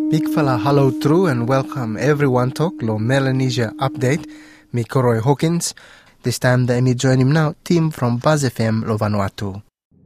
Big fella hello true and welcome everyone to lo Melanesia update. Me Roy Hawkins. This time the me join him now team from Buzz FM lo Vanuatu.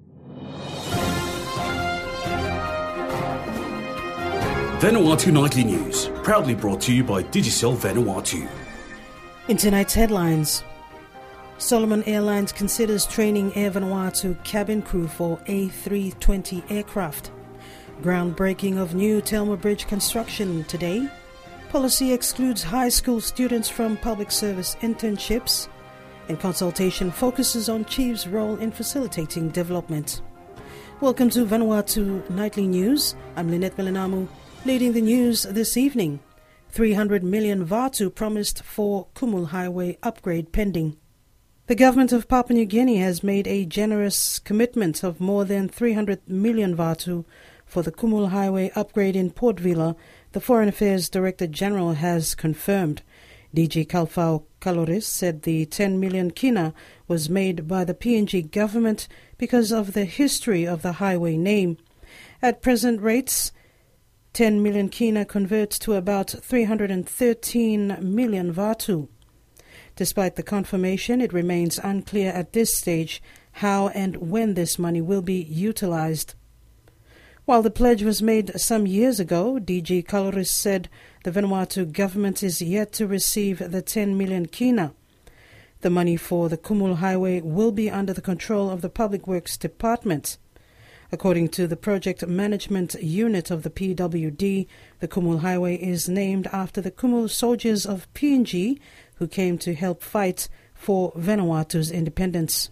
Vanuatu Nightly News, proudly brought to you by Digicel Vanuatu. In tonight's headlines, Solomon Airlines considers training Air Vanuatu cabin crew for A320 aircraft. Groundbreaking of new Telma Bridge construction today. Policy excludes high school students from public service internships. And consultation focuses on Chief's role in facilitating development. Welcome to Vanuatu Nightly News. I'm Lynette Milanamu, leading the news this evening. 300 million Vatu promised for Kumul Highway upgrade pending. The government of Papua New Guinea has made a generous commitment of more than 300 million Vatu for the Kumul Highway upgrade in Port Vila, the Foreign Affairs Director General has confirmed. DG Kalfao Kaloris said the 10 million kina was made by the PNG government because of the history of the highway name. At present rates, 10 million kina converts to about 313 million Vatu. Despite the confirmation, it remains unclear at this stage how and when this money will be utilized. While the pledge was made some years ago, DG Kaloris said the Vanuatu government is yet to receive the 10 million kina. The money for the Kumul Highway will be under the control of the Public Works Department. According to the Project Management Unit of the PWD, the Kumul Highway is named after the Kumul soldiers of PNG who came to help fight for Vanuatu's independence.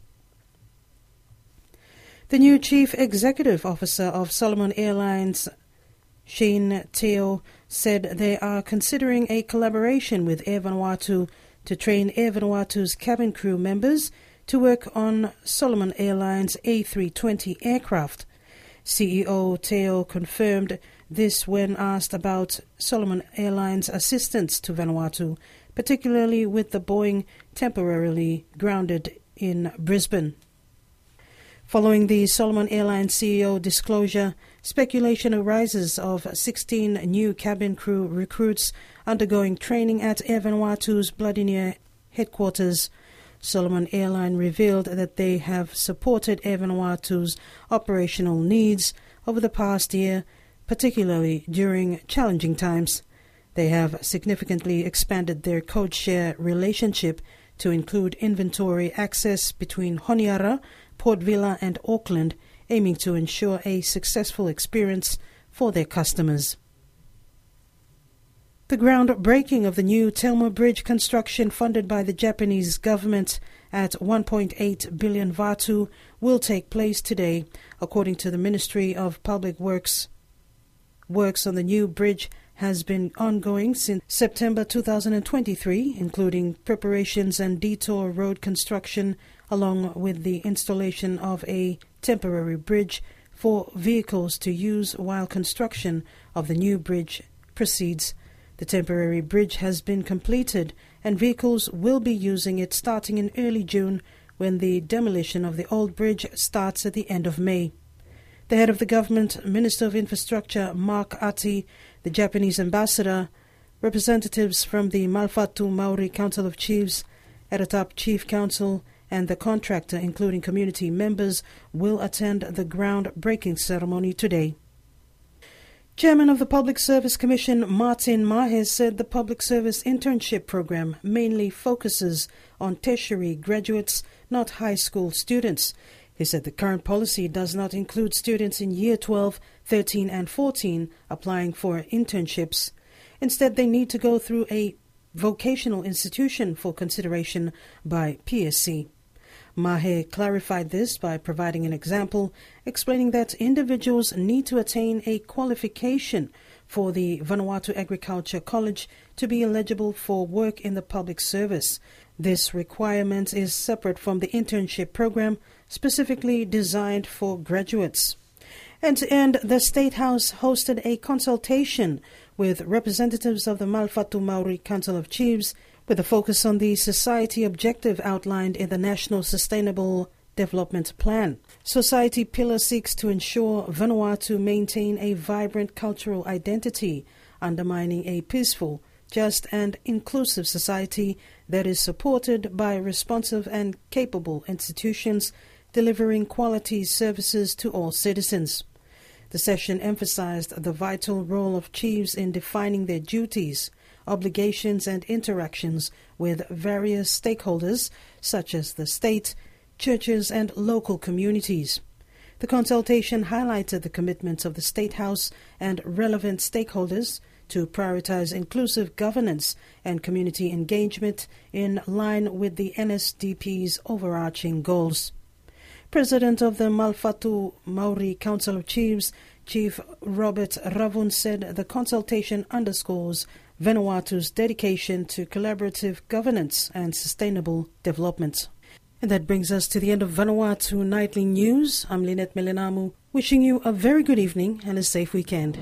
The new Chief Executive Officer of Solomon Airlines, Shane Teo, said they are considering a collaboration with Air Vanuatu to train Air Vanuatu's cabin crew members to work on Solomon Airlines A320 aircraft. CEO Teo confirmed this when asked about Solomon Airlines' assistance to Vanuatu, particularly with the Boeing temporarily grounded in Brisbane. Following the Solomon Airlines CEO disclosure, speculation arises of 16 new cabin crew recruits undergoing training at Air Vanuatu's Bladinier headquarters. Solomon Airlines revealed that they have supported Air Vanuatu's operational needs over the past year, particularly during challenging times. They have significantly expanded their code-share relationship to include inventory access between Honiara, Port Vila and Auckland, aiming to ensure a successful experience for their customers. The groundbreaking of the new Telma Bridge construction funded by the Japanese government at 1.8 billion Vatu will take place today, according to the Ministry of Public Works. Works on the new bridge has been ongoing since September 2023, including preparations and detour road construction, along with the installation of a temporary bridge for vehicles to use while construction of the new bridge proceeds. The temporary bridge has been completed and vehicles will be using it starting in early June, when the demolition of the old bridge starts at the end of May. The head of the government, Minister of Infrastructure Mark Ati, the Japanese ambassador, representatives from the Malfatu Maori Council of Chiefs, Eratap Chief Council, and the contractor, including community members, will attend the groundbreaking ceremony today. Chairman of the Public Service Commission, Martin Mahes, said the public service internship program mainly focuses on tertiary graduates, not high school students. He said the current policy does not include students in Year 12, 13 and 14 applying for internships. Instead, they need to go through a vocational institution for consideration by PSC. Mahe clarified this by providing an example, explaining that individuals need to attain a qualification for the Vanuatu Agriculture College to be eligible for work in the public service. This requirement is separate from the internship program specifically designed for graduates. And to end, the State House hosted a consultation with representatives of the Malfatu Maori Council of Chiefs with a focus on the society objective outlined in the National Sustainable Development Plan. Society Pillar seeks to ensure Vanuatu maintain a vibrant cultural identity undermining a peaceful, just and inclusive society that is supported by responsive and capable institutions delivering quality services to all citizens. The session emphasized the vital role of chiefs in defining their duties, obligations and interactions with various stakeholders such as the state, churches and local communities. The consultation highlighted the commitment of the State House and relevant stakeholders to prioritize inclusive governance and community engagement in line with the NSDP's overarching goals. President of the Malfatu Maori Council of Chiefs, Chief Robert Ravun, said the consultation underscores Vanuatu's dedication to collaborative governance and sustainable development. And that brings us to the end of Vanuatu Nightly News. I'm Lynette Melenamu, wishing you a very good evening and a safe weekend.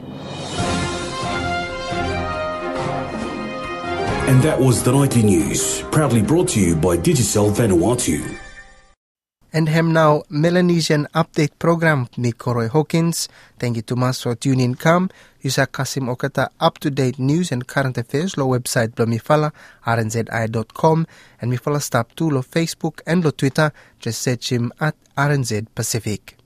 And that was the Nightly News, proudly brought to you by Digicel Vanuatu. And hem now Melanesian Update Program ni Koroy Hawkins. Thank you to mas for tuning come. Yusa Kasim Okata up-to-date news and current affairs lo website blo mifala rnzi.com and mifala stop to lo Facebook and lo Twitter. Just search him at RNZ Pacific.